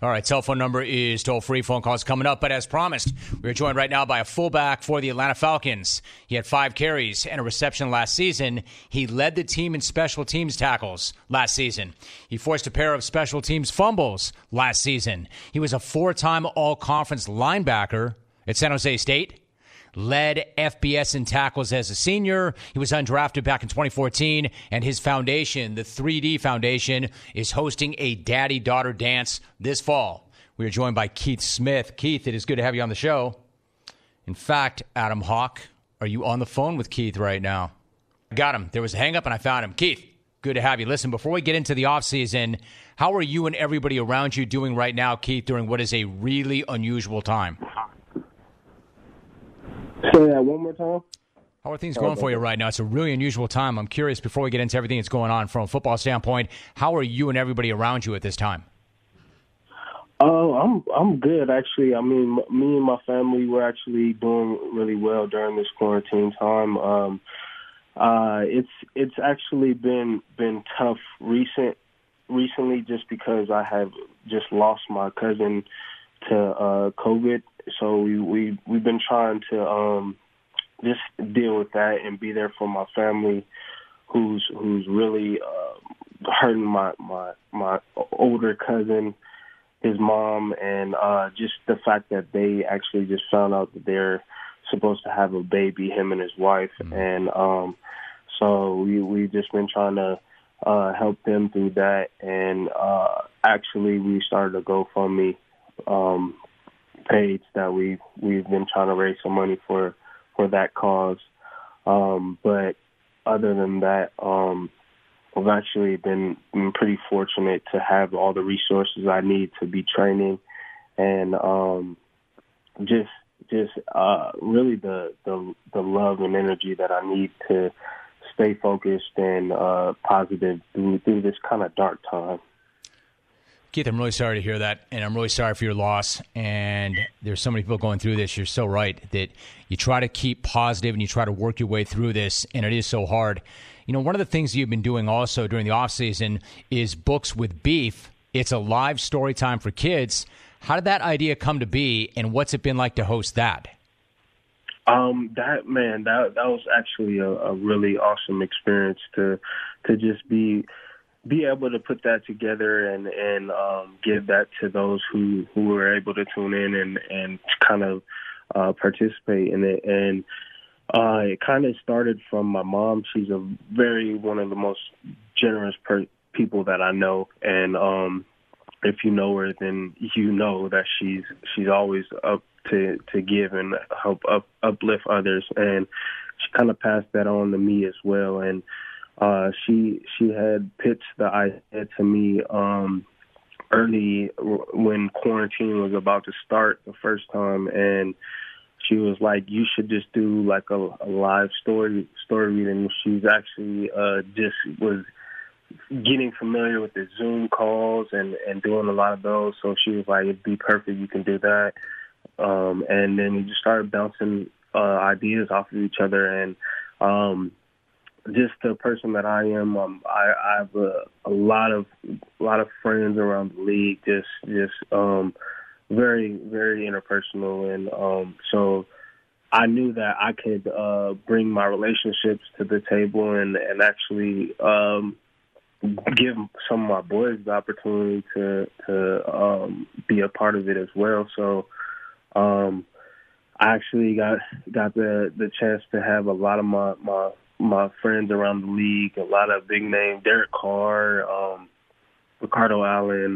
All right, cell phone number is toll-free. Phone calls coming up. But as promised, we're joined right now by a fullback for the Atlanta Falcons. He had 5 carries and a reception last season. He led the team in special teams tackles last season. He forced a pair of special teams fumbles last season. He was a 4-time all-conference linebacker at San Jose State. Led FBS in tackles as a senior. He was undrafted back in 2014, and his foundation, the 3D Foundation, is hosting a daddy-daughter dance this fall. We are joined by Keith Smith. Keith, it is good to have you on the show. In fact, Adam Hawk, are you on the phone with Keith right now? I got him. There was a hang-up, and I found him. Keith, good to have you. Listen, before we get into the offseason, how are you and everybody around you doing right now, Keith, during what is a really unusual time? Say that one more time. How are things going for you right now? It's a really unusual time. I'm curious, before we get into everything that's going on from a football standpoint, how are you and everybody around you at this time? Oh, I'm good, actually. I mean, me and my family, we're actually doing really well during this quarantine time. It's actually been tough recently just because I have just lost my cousin to COVID. So we've been trying to just deal with that and be there for my family, who's really hurting my older cousin, his mom, and just the fact that they actually just found out that they're supposed to have a baby, him and his wife, and so we've just been trying to help them through that, and actually we started a GoFundMe page that we've been trying to raise some money for that cause. But other than that, I've actually been pretty fortunate to have all the resources I need to be training, and just really the love and energy that I need to stay focused and positive through this kind of dark time. Keith, I'm really sorry to hear that, and I'm really sorry for your loss. And there's so many people going through this. You're so right that you try to keep positive and you try to work your way through this, and it is so hard. You know, one of the things you've been doing also during the offseason is Books with Beef. It's a live story time for kids. How did that idea come to be, and what's it been like to host that? That was actually a really awesome experience to just be able to put that together and give that to those who were able to tune in and kind of participate in it. And it kind of started from my mom. She's one of the most generous people that I know. And if you know her, then you know that she's always up to give and help uplift others. And she kind of passed that on to me as well. And she had pitched the idea to me early when quarantine was about to start the first time, and she was like, "You should just do like a live story reading." She's actually just was getting familiar with the Zoom calls and doing a lot of those, so she was like, "It'd be perfect. You can do that." And then we just started bouncing ideas off of each other, and just the person that I am, I have a lot of friends around the league. Just very, very interpersonal, and so I knew that I could bring my relationships to the table and actually give some of my boys the opportunity to be a part of it as well. So I actually got the chance to have a lot of my friends around the league, a lot of big name, Derek Carr, Ricardo Allen,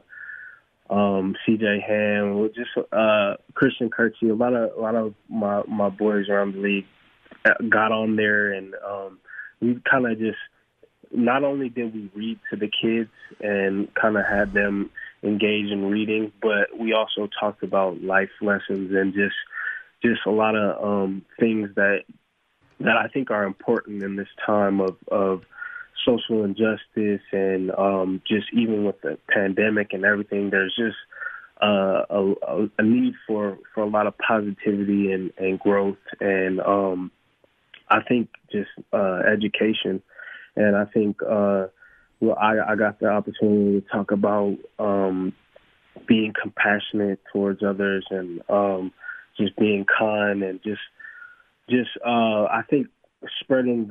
CJ Ham, just Christian Kirksey, a lot of my boys around the league got on there, and we kind of just, not only did we read to the kids and kind of had them engage in reading, but we also talked about life lessons and just a lot of things that I think are important in this time of social injustice and just even with the pandemic and everything. There's just a need for a lot of positivity and growth, and I think just education. And I think I got the opportunity to talk about being compassionate towards others and just being kind and just I think spreading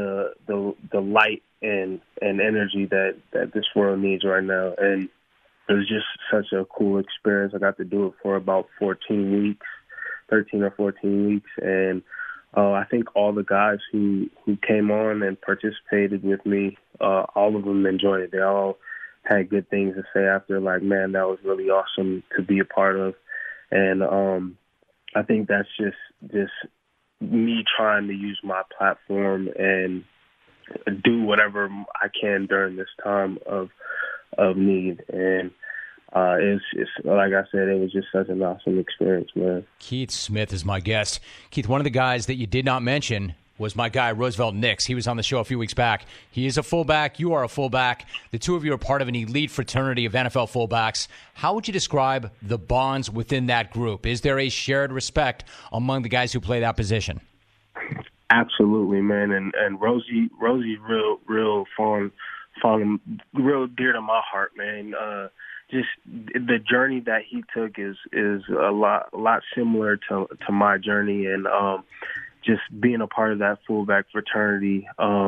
the light and energy that this world needs right now. And it was just such a cool experience. I got to do it for about 13 or 14 weeks. And I think all the guys who came on and participated with me, all of them enjoyed it. They all had good things to say after, like, man, that was really awesome to be a part of. And I think that's just me trying to use my platform and do whatever I can during this time of need. And it's like I said, it was just such an awesome experience, man. Keith Smith is my guest. Keith, one of the guys that you did not mention was my guy, Roosevelt Nix. He was on the show a few weeks back. He is a fullback. You are a fullback. The two of you are part of an elite fraternity of NFL fullbacks. How would you describe the bonds within that group? Is there a shared respect among the guys who play that position? Absolutely, man. And Rosie's real fond, real dear to my heart, man. Just the journey that he took is a lot similar to my journey, and just being a part of that fullback fraternity,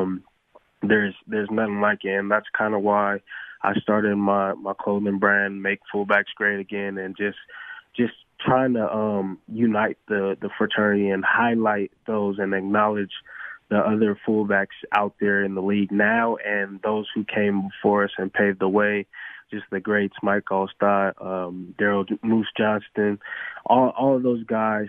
there's nothing like it, and that's kind of why I started my clothing brand, Make Fullbacks Great Again, and just trying to unite the fraternity and highlight those and acknowledge the other fullbacks out there in the league now and those who came before us and paved the way. Just the greats, Mike Allstott, Daryl Moose Johnston, all of those guys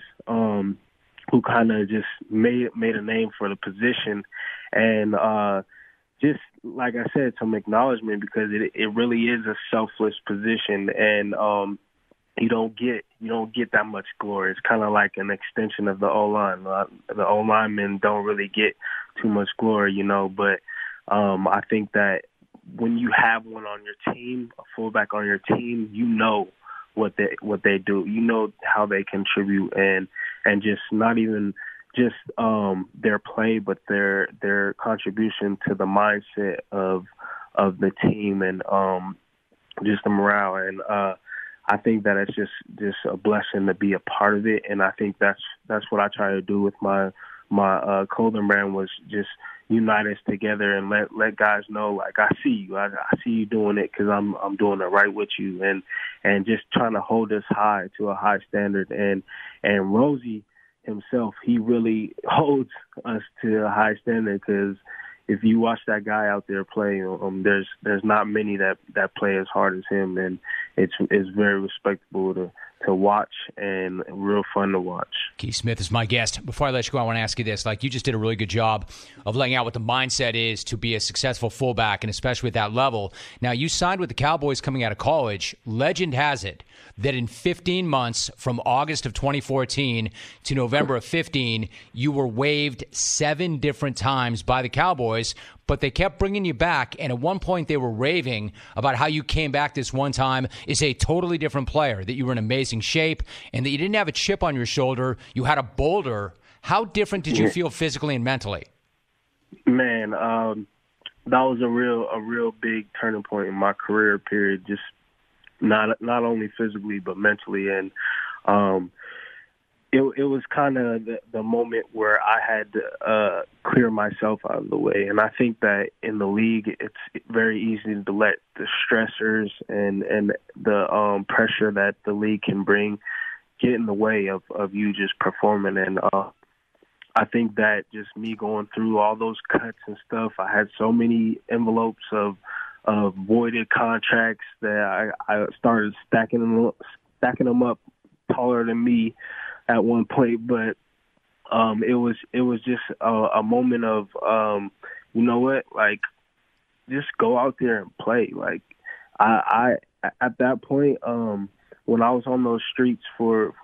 who kind of just made a name for the position. And just, like I said, some acknowledgement, because it really is a selfless position, and you don't get that much glory. It's kind of like an extension of the O-line. The O-linemen don't really get too much glory, but I think that when you have one on your team, a fullback on your team, you know what they do. You know how they contribute, and just not even just their play, but their contribution to the mindset of the team and just the morale. And I think that it's just a blessing to be a part of it, and I think that's what I try to do with my clothing brand, was just unite us together and let guys know, like, I see you doing it, because I'm doing it right with you, and just trying to hold us high to a high standard. And Rosie himself, he really holds us to a high standard, because if you watch that guy out there play, there's not many that play as hard as him, and it's very respectable to watch and real fun to watch. Keith Smith is my guest. Before I let you go, I want to ask you this. Like, you just did a really good job of laying out what the mindset is to be a successful fullback, and especially at that level. Now, you signed with the Cowboys coming out of college. Legend has it that in 15 months, from August of 2014 to November of 15, you were waived 7 different times by the Cowboys, but they kept bringing you back, and at one point they were raving about how you came back this one time as a totally different player, that you were in amazing shape, and that you didn't have a chip on your shoulder, you had a boulder. How different did you feel physically and mentally? Man, that was a real big turning point in my career period, just not only physically but mentally. And it was kind of the moment where I had to clear myself out of the way. And I think that in the league, it's very easy to let the stressors and the pressure that the league can bring get in the way of you just performing. And I think that just me going through all those cuts and stuff, I had so many envelopes of voided contracts that I started stacking them up taller than me at one point. But it was just a moment of you know what, like, just go out there and play. Like, I at that point, when I was on those streets for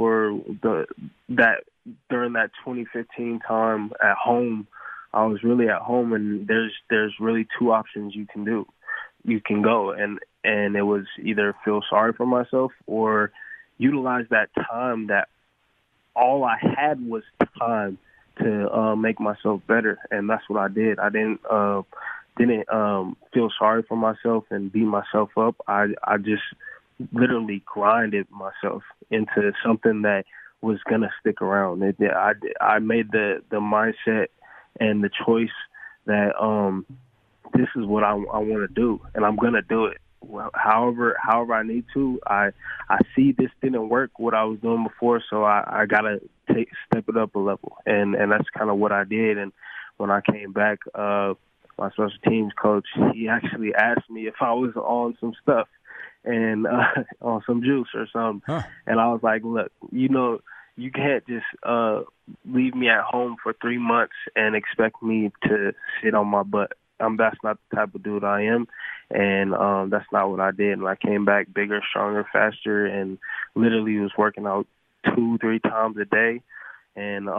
during that 2015 time at home, I was really at home, and there's really 2 options you can do. You can go, and it was either feel sorry for myself or utilize that time that all I had was time to make myself better, and that's what I did. I didn't feel sorry for myself and beat myself up. I just literally grinded myself into something that was going to stick around. I made the mindset and the choice that this is what I want to do, and I'm going to do it. Well, however I need to. I see this didn't work, what I was doing before, so I got to step it up a level. And that's kind of what I did. And when I came back, my special teams coach, he actually asked me if I was on some stuff and on some juice or something. Huh. And I was like, look, you can't just leave me at home for 3 months and expect me to sit on my butt. That's not the type of dude I am, and that's not what I did. And I came back bigger, stronger, faster, and literally was working out 2-3 times a day, and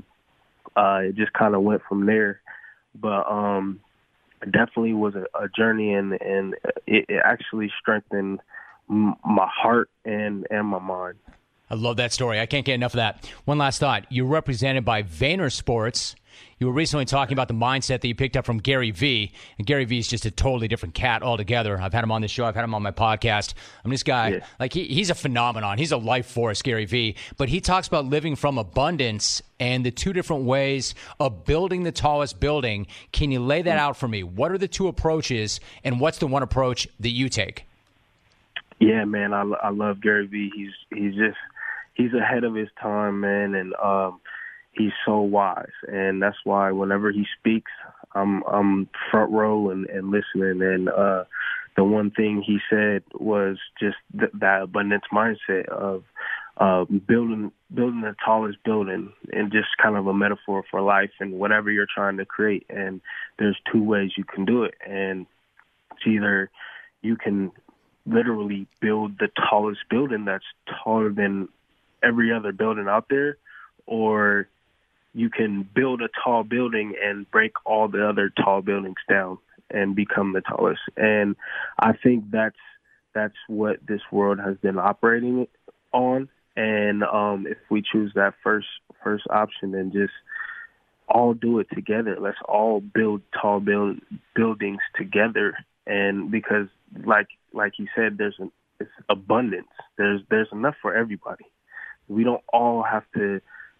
it just kind of went from there. But it definitely was a journey, and it actually strengthened my heart and my mind. I love that story. I can't get enough of that. One last thought. You're represented by Vayner Sports. You were recently talking about the mindset that you picked up from Gary Vee. And Gary Vee is just a totally different cat altogether. I've had him on this show. I've had him on my podcast. This guy, he's a phenomenon. He's a life force, Gary Vee. But he talks about living from abundance and the two different ways of building the tallest building. Can you lay that out for me? What are the two approaches, and what's the one approach that you take? Yeah, man, I love Gary Vee. He's ahead of his time, man, and he's so wise, and that's why whenever he speaks, I'm front row and listening. And the one thing he said was just that abundance mindset of building the tallest building, and just kind of a metaphor for life and whatever you're trying to create. And there's two ways you can do it, and it's either you can literally build the tallest building that's taller than every other building out there, or you can build a tall building and break all the other tall buildings down and become the tallest. And I think that's what this world has been operating on. And if we choose that first option, then just all do it together. Let's all build tall buildings together. And because like you said, it's abundance. There's enough for everybody. We don't all have to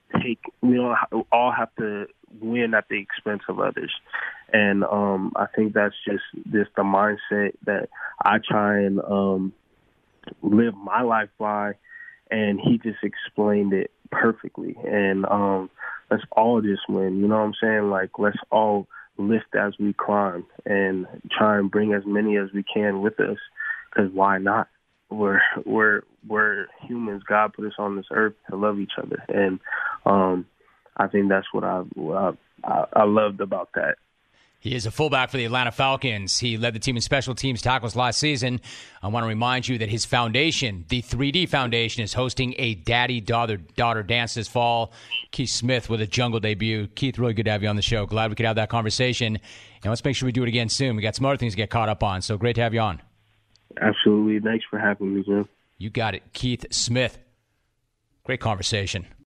win at the expense of others. And I think that's just the mindset that I try and live my life by. And he just explained it perfectly. And let's all just win. You know what I'm saying? Like, let's all lift as we climb and try and bring as many as we can with us. Because why not? We're humans. God put us on this earth to love each other, and I think that's what I loved about that. He is a fullback for the Atlanta Falcons. He led the team in special teams tackles last season. I want to remind you that his foundation, the 3D Foundation, is hosting a daddy-daughter dance this fall. Keith Smith with a Jungle debut. Keith, really good to have you on the show. Glad we could have that conversation. And let's make sure we do it again soon. We got some other things to get caught up on, so great to have you on. Absolutely. Thanks for having me, Jim. You got it. Keith Smith. Great conversation.